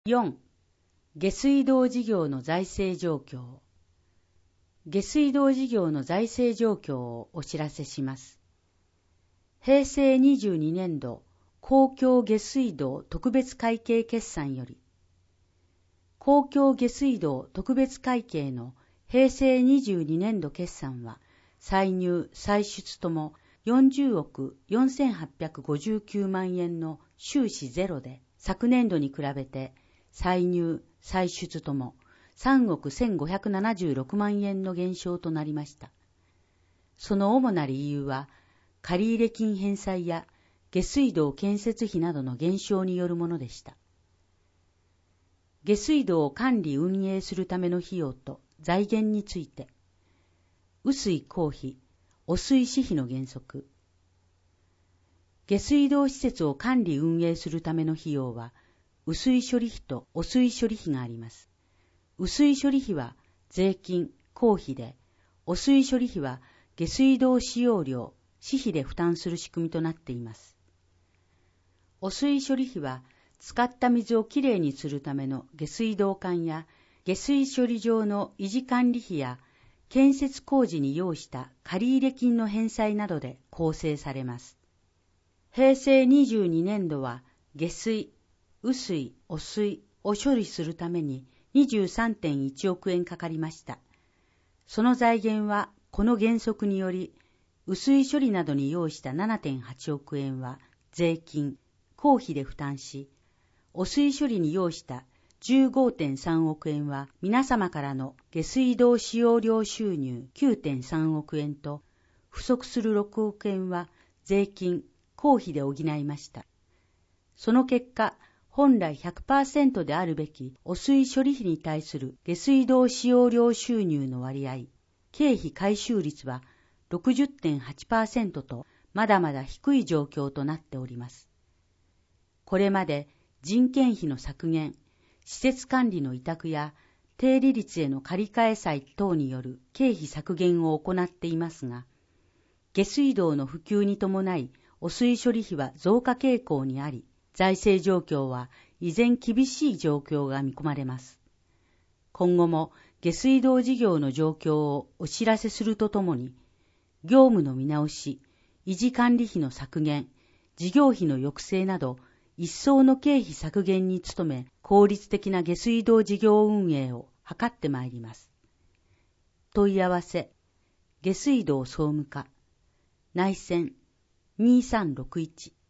4. 下水道事業の財政状況。下水道事業の財政状況をお知らせします。平成22年度公共下水道特別会計決算より、公共下水道特別会計の平成22年度決算は、歳入・歳出とも40億4859万円の収支ゼロで、昨年度に比べて歳入・歳出とも3億1576万円の減少となりました。その主な理由は、借入金返済や下水道建設費などの減少によるものでした。下水道を管理運営するための費用と財源について、雨水公費、汚水私費の原則。下水道施設を管理運営するための費用は、雨水処理費と汚水処理費があります。雨水処理費は税金、公費で、汚水処理費は下水道使用料、私費で負担する仕組みとなっています。汚水処理費は、使った水をきれいにするための下水道管や下水処理場の維持管理費や建設工事に要した借入金の返済などで構成されます。平成22年度は下水、雨水、汚水を処理するために 23.1 億円かかりました。その財源はこの原則により、雨水処理などに要した 7.8 億円は税金、公費で負担し、汚水処理に要した 15.3 億円は皆様からの下水道使用料収入 9.3 億円と、不足する6億円は税金、公費で補いました。その結果、本来 100% であるべき汚水処理費に対する下水道使用料収入の割合、経費回収率は 60.8% と、まだまだ低い状況となっております。これまで人件費の削減、施設管理の委託や低利率への借り換え債等による経費削減を行っていますが、下水道の普及に伴い汚水処理費は増加傾向にあり、財政状況は依然厳しい状況が見込まれます。今後も下水道事業の状況をお知らせするとともに、業務の見直し、維持管理費の削減、事業費の抑制など、一層の経費削減に努め、効率的な下水道事業運営を図ってまいります。問い合わせ、下水道総務課、内線2361